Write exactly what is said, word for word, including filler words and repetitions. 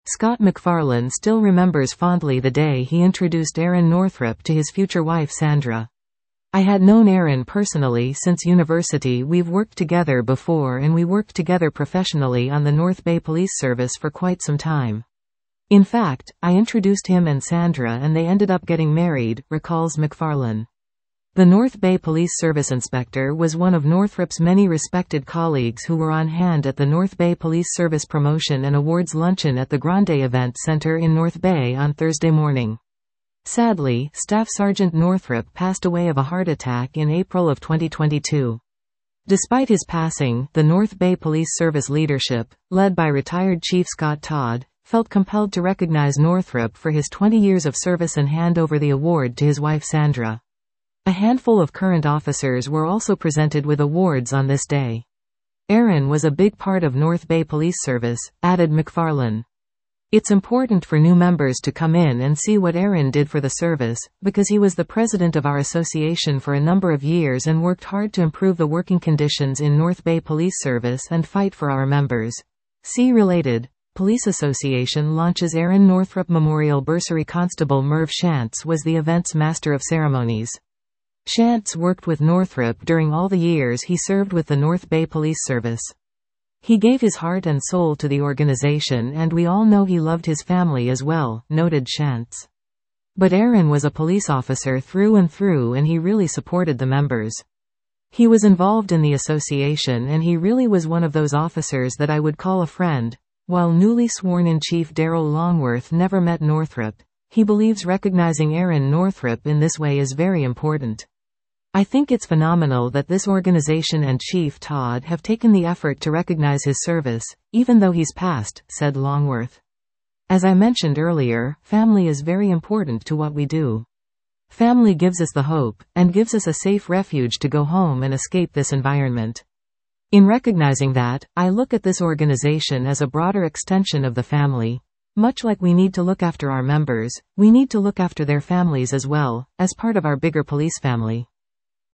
Scott MacFarlane still remembers fondly the day he introduced Aaron Northrup to his future wife Sandra. "I had known Aaron personally since university. We've worked together before and we worked together professionally on the North Bay Police Service for quite some time. In fact, I introduced him and Sandra and they ended up getting married," recalls MacFarlane. The North Bay Police Service inspector was one of Northrup's many respected colleagues who were on hand at the North Bay Police Service Promotion and Awards Luncheon at the Grande Event Center in North Bay on Thursday morning. Sadly, Staff Sergeant Northrup passed away of a heart attack in April of twenty twenty-two. Despite his passing, the North Bay Police Service leadership, led by retired Chief Scott Todd, felt compelled to recognize Northrup for his twenty years of service and hand over the award to his wife Sandra. A handful of current officers were also presented with awards on this day. "Aaron was a big part of North Bay Police Service," added MacFarlane. "It's important for new members to come in and see what Aaron did for the service, because he was the president of our association for a number of years and worked hard to improve the working conditions in North Bay Police Service and fight for our members." See related. Police Association launches Aaron Northrup Memorial Bursary. Constable Merv Shantz was the event's master of ceremonies. Shantz worked with Northrup during all the years he served with the North Bay Police Service. "He gave his heart and soul to the organization and we all know he loved his family as well," noted Shantz. "But Aaron was a police officer through and through and he really supported the members. He was involved in the association and he really was one of those officers that I would call a friend." While newly sworn-in Chief Daryl Longworth never met Northrup, he believes recognizing Aaron Northrup in this way is very important. "I think it's phenomenal that this organization and Chief Todd have taken the effort to recognize his service, even though he's passed," said Longworth. "As I mentioned earlier, family is very important to what we do. Family gives us the hope, and gives us a safe refuge to go home and escape this environment. In recognizing that, I look at this organization as a broader extension of the family. Much like we need to look after our members, we need to look after their families as well, as part of our bigger police family."